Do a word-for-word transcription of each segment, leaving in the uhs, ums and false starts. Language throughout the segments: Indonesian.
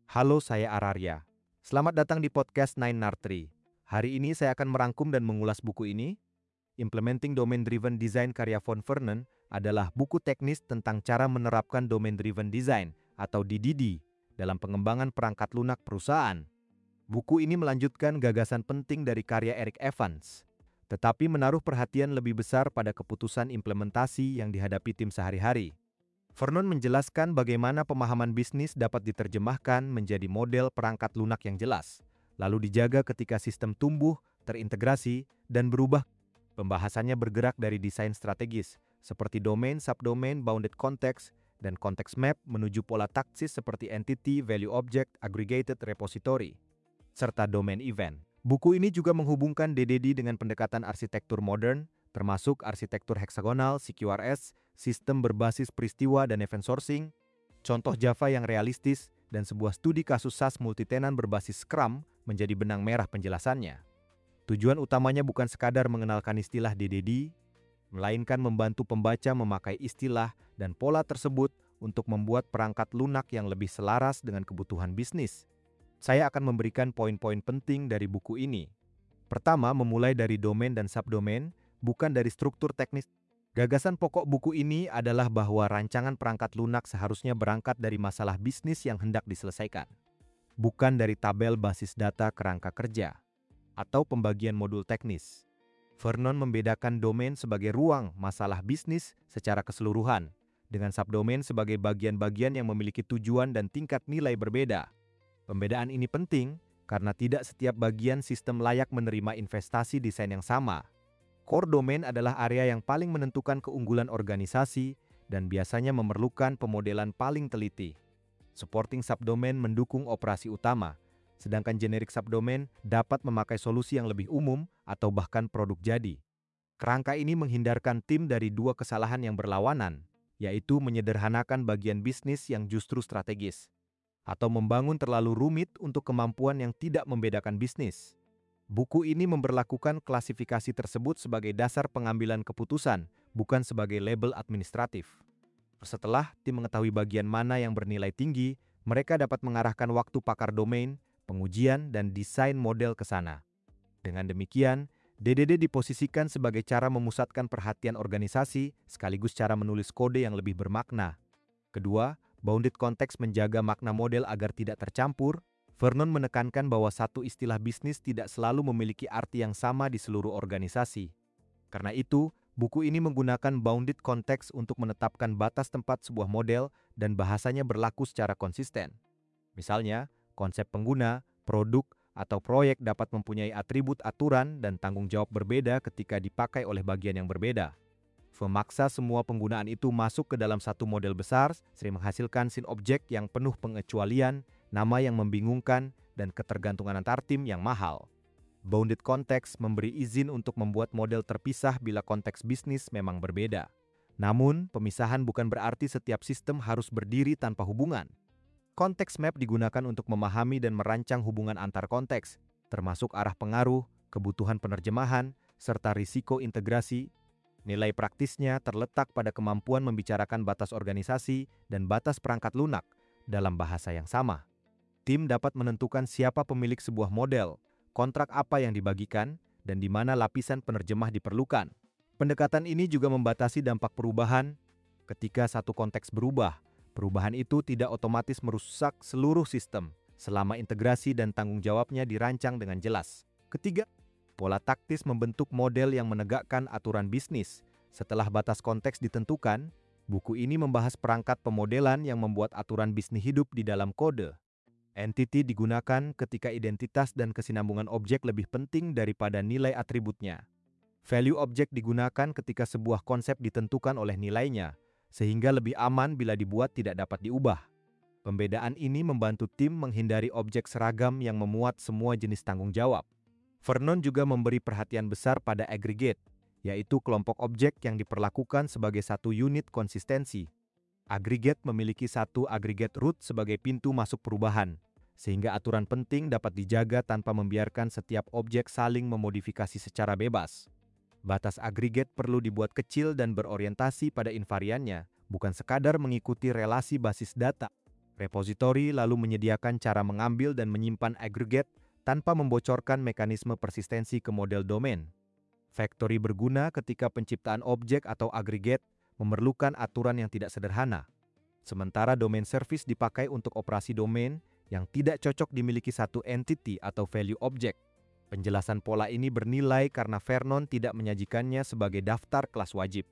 Halo, saya Ararya. Selamat datang di podcast Nine Nartri. Hari ini saya akan merangkum dan mengulas buku ini. Implementing Domain Driven Design karya Von Vernon adalah buku teknis tentang cara menerapkan Domain Driven Design atau D D D dalam pengembangan perangkat lunak perusahaan. Buku ini melanjutkan gagasan penting dari karya Eric Evans, tetapi menaruh perhatian lebih besar pada keputusan implementasi yang dihadapi tim sehari-hari. Vernon menjelaskan bagaimana pemahaman bisnis dapat diterjemahkan menjadi model perangkat lunak yang jelas, lalu dijaga ketika sistem tumbuh, terintegrasi, dan berubah. Pembahasannya bergerak dari desain strategis, seperti domain, subdomain, bounded context, dan context map menuju pola taktis seperti entity, value object, aggregated repository, serta domain event. Buku ini juga menghubungkan D D D dengan pendekatan arsitektur modern, termasuk arsitektur heksagonal, C Q R S, sistem berbasis peristiwa dan event sourcing, contoh Java yang realistis, dan sebuah studi kasus SaaS multitenant berbasis Scrum menjadi benang merah penjelasannya. Tujuan utamanya bukan sekadar mengenalkan istilah D D D, melainkan membantu pembaca memakai istilah dan pola tersebut untuk membuat perangkat lunak yang lebih selaras dengan kebutuhan bisnis. Saya akan memberikan poin-poin penting dari buku ini. Pertama, memulai dari domain dan subdomain, bukan dari struktur teknis. Gagasan pokok buku ini adalah bahwa rancangan perangkat lunak seharusnya berangkat dari masalah bisnis yang hendak diselesaikan, bukan dari tabel basis data kerangka kerja atau pembagian modul teknis. Vernon membedakan domain sebagai ruang masalah bisnis secara keseluruhan, dengan subdomain sebagai bagian-bagian yang memiliki tujuan dan tingkat nilai berbeda. Pembedaan ini penting karena tidak setiap bagian sistem layak menerima investasi desain yang sama. Core domain adalah area yang paling menentukan keunggulan organisasi dan biasanya memerlukan pemodelan paling teliti. Supporting subdomain mendukung operasi utama, sedangkan generic subdomain dapat memakai solusi yang lebih umum atau bahkan produk jadi. Kerangka ini menghindarkan tim dari dua kesalahan yang berlawanan, yaitu menyederhanakan bagian bisnis yang justru strategis, atau membangun terlalu rumit untuk kemampuan yang tidak membedakan bisnis. Buku ini memberlakukan klasifikasi tersebut sebagai dasar pengambilan keputusan, bukan sebagai label administratif. Setelah tim mengetahui bagian mana yang bernilai tinggi, mereka dapat mengarahkan waktu pakar domain, pengujian, dan desain model ke sana. Dengan demikian, D D D diposisikan sebagai cara memusatkan perhatian organisasi sekaligus cara menulis kode yang lebih bermakna. Kedua, bounded context menjaga makna model agar tidak tercampur. Vernon menekankan bahwa satu istilah bisnis tidak selalu memiliki arti yang sama di seluruh organisasi. Karena itu, buku ini menggunakan bounded context untuk menetapkan batas tempat sebuah model dan bahasanya berlaku secara konsisten. Misalnya, konsep pengguna, produk, atau proyek dapat mempunyai atribut aturan dan tanggung jawab berbeda ketika dipakai oleh bagian yang berbeda. Memaksa semua penggunaan itu masuk ke dalam satu model besar sering menghasilkan scene object yang penuh pengecualian, nama yang membingungkan, dan ketergantungan antar tim yang mahal. Bounded context memberi izin untuk membuat model terpisah bila konteks bisnis memang berbeda. Namun, pemisahan bukan berarti setiap sistem harus berdiri tanpa hubungan. Context map digunakan untuk memahami dan merancang hubungan antar konteks, termasuk arah pengaruh, kebutuhan penerjemahan, serta risiko integrasi. Nilai praktisnya terletak pada kemampuan membicarakan batas organisasi dan batas perangkat lunak dalam bahasa yang sama. Tim dapat menentukan siapa pemilik sebuah model, kontrak apa yang dibagikan, dan di mana lapisan penerjemah diperlukan. Pendekatan ini juga membatasi dampak perubahan. Ketika satu konteks berubah, perubahan itu tidak otomatis merusak seluruh sistem selama integrasi dan tanggung jawabnya dirancang dengan jelas. Ketiga, pola taktis membentuk model yang menegakkan aturan bisnis. Setelah batas konteks ditentukan, buku ini membahas perangkat pemodelan yang membuat aturan bisnis hidup di dalam kode. Entity digunakan ketika identitas dan kesinambungan objek lebih penting daripada nilai atributnya. Value object digunakan ketika sebuah konsep ditentukan oleh nilainya, sehingga lebih aman bila dibuat tidak dapat diubah. Pembedaan ini membantu tim menghindari objek seragam yang memuat semua jenis tanggung jawab. Vernon juga memberi perhatian besar pada aggregate, yaitu kelompok objek yang diperlakukan sebagai satu unit konsistensi. Aggregate memiliki satu aggregate root sebagai pintu masuk perubahan, sehingga aturan penting dapat dijaga tanpa membiarkan setiap objek saling memodifikasi secara bebas. Batas aggregate perlu dibuat kecil dan berorientasi pada invariannya, bukan sekadar mengikuti relasi basis data. Repositori lalu menyediakan cara mengambil dan menyimpan agregat tanpa membocorkan mekanisme persistensi ke model domain. Factory berguna ketika penciptaan objek atau agregat memerlukan aturan yang tidak sederhana. Sementara domain service dipakai untuk operasi domain yang tidak cocok dimiliki satu entity atau value object. Penjelasan pola ini bernilai karena Vernon tidak menyajikannya sebagai daftar kelas wajib.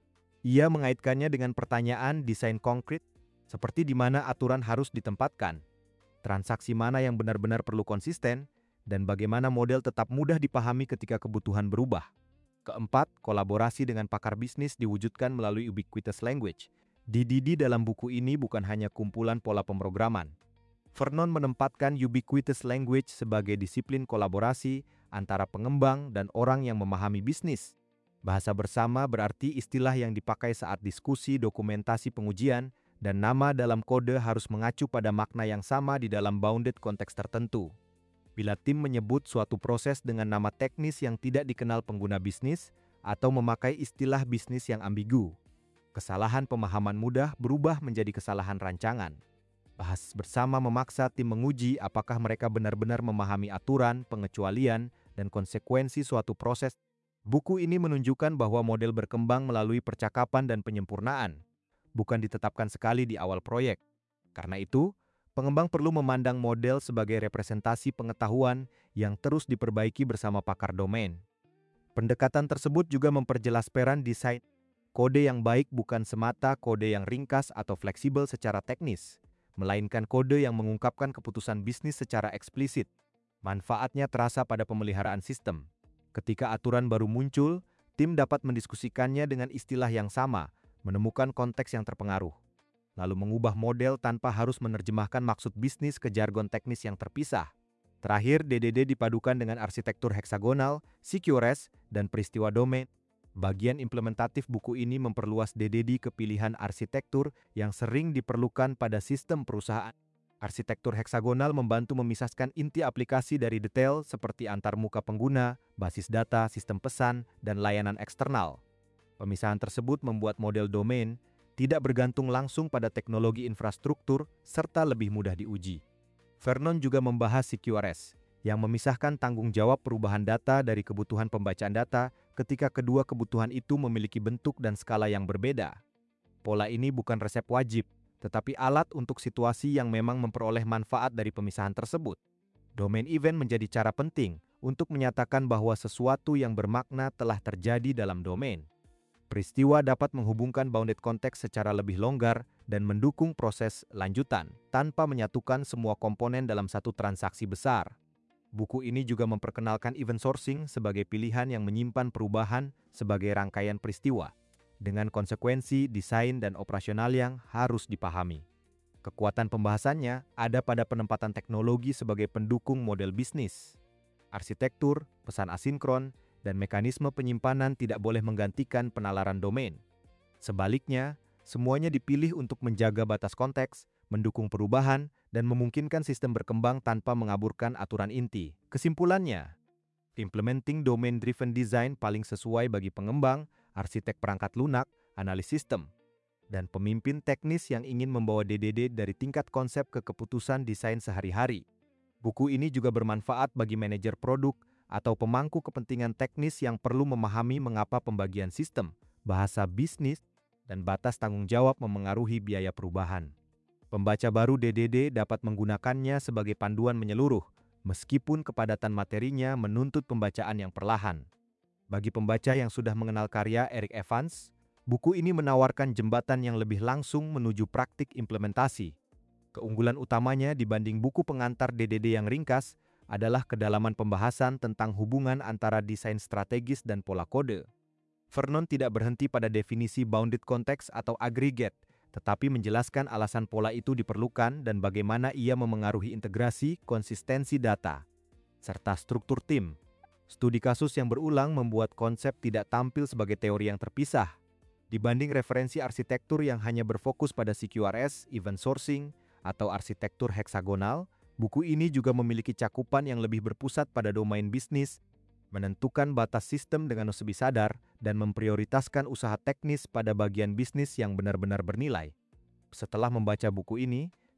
Ia mengaitkannya dengan pertanyaan desain konkret, seperti di mana aturan harus ditempatkan, transaksi mana yang benar-benar perlu konsisten, dan bagaimana model tetap mudah dipahami ketika kebutuhan berubah. Keempat, kolaborasi dengan pakar bisnis diwujudkan melalui Ubiquitous Language. D D D dalam buku ini bukan hanya kumpulan pola pemrograman. Vernon menempatkan Ubiquitous Language sebagai disiplin kolaborasi antara pengembang dan orang yang memahami bisnis. Bahasa bersama berarti istilah yang dipakai saat diskusi, dokumentasi pengujian, dan nama dalam kode harus mengacu pada makna yang sama di dalam bounded konteks tertentu. Bila tim menyebut suatu proses dengan nama teknis yang tidak dikenal pengguna bisnis atau memakai istilah bisnis yang ambigu, kesalahan pemahaman mudah berubah menjadi kesalahan rancangan. Bahas bersama memaksa tim menguji apakah mereka benar-benar memahami aturan, pengecualian, dan konsekuensi suatu proses. Buku ini menunjukkan bahwa model berkembang melalui percakapan dan penyempurnaan, bukan ditetapkan sekali di awal proyek. Karena itu, pengembang perlu memandang model sebagai representasi pengetahuan yang terus diperbaiki bersama pakar domain. Pendekatan tersebut juga memperjelas peran desain. Kode yang baik bukan semata kode yang ringkas atau fleksibel secara teknis, melainkan kode yang mengungkapkan keputusan bisnis secara eksplisit. Manfaatnya terasa pada pemeliharaan sistem. Ketika aturan baru muncul, tim dapat mendiskusikannya dengan istilah yang sama, menemukan konteks yang terpengaruh, lalu mengubah model tanpa harus menerjemahkan maksud bisnis ke jargon teknis yang terpisah. Terakhir, D D D dipadukan dengan arsitektur heksagonal, C Q R S, dan peristiwa domain. Bagian implementatif buku ini memperluas D D D ke pilihan arsitektur yang sering diperlukan pada sistem perusahaan. Arsitektur heksagonal membantu memisahkan inti aplikasi dari detail seperti antar muka pengguna, basis data, sistem pesan, dan layanan eksternal. Pemisahan tersebut membuat model domain tidak bergantung langsung pada teknologi infrastruktur serta lebih mudah diuji. Vernon juga membahas C Q R S, yang memisahkan tanggung jawab perubahan data dari kebutuhan pembacaan data ketika kedua kebutuhan itu memiliki bentuk dan skala yang berbeda. Pola ini bukan resep wajib, tetapi alat untuk situasi yang memang memperoleh manfaat dari pemisahan tersebut. Domain event menjadi cara penting untuk menyatakan bahwa sesuatu yang bermakna telah terjadi dalam domain. Peristiwa dapat menghubungkan bounded konteks secara lebih longgar dan mendukung proses lanjutan tanpa menyatukan semua komponen dalam satu transaksi besar. Buku ini juga memperkenalkan event sourcing sebagai pilihan yang menyimpan perubahan sebagai rangkaian peristiwa, dengan konsekuensi desain dan operasional yang harus dipahami. Kekuatan pembahasannya ada pada penempatan teknologi sebagai pendukung model bisnis. Arsitektur, pesan asinkron, dan mekanisme penyimpanan tidak boleh menggantikan penalaran domain. Sebaliknya, semuanya dipilih untuk menjaga batas konteks, mendukung perubahan, dan memungkinkan sistem berkembang tanpa mengaburkan aturan inti. Kesimpulannya, implementing domain-driven design paling sesuai bagi pengembang, arsitek perangkat lunak, analis sistem, dan pemimpin teknis yang ingin membawa D D D dari tingkat konsep ke keputusan desain sehari-hari. Buku ini juga bermanfaat bagi manajer produk atau pemangku kepentingan teknis yang perlu memahami mengapa pembagian sistem, bahasa bisnis, dan batas tanggung jawab memengaruhi biaya perubahan. Pembaca baru D D D dapat menggunakannya sebagai panduan menyeluruh, meskipun kepadatan materinya menuntut pembacaan yang perlahan. Bagi pembaca yang sudah mengenal karya Eric Evans, buku ini menawarkan jembatan yang lebih langsung menuju praktik implementasi. Keunggulan utamanya dibanding buku pengantar D D D yang ringkas adalah kedalaman pembahasan tentang hubungan antara desain strategis dan pola kode. Vernon tidak berhenti pada definisi bounded context atau aggregate, tetapi menjelaskan alasan pola itu diperlukan dan bagaimana ia memengaruhi integrasi, konsistensi data, serta struktur tim. Studi kasus yang berulang membuat konsep tidak tampil sebagai teori yang terpisah. Dibanding referensi arsitektur yang hanya berfokus pada C Q R S, event sourcing, atau arsitektur heksagonal, buku ini juga memiliki cakupan yang lebih berpusat pada domain bisnis, menentukan batas sistem dengan lebih sadar, dan memprioritaskan usaha teknis pada bagian bisnis yang benar-benar bernilai. Setelah membaca buku ini,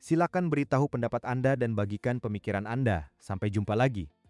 Silakan beritahu pendapat Anda dan bagikan pemikiran Anda. Sampai jumpa lagi.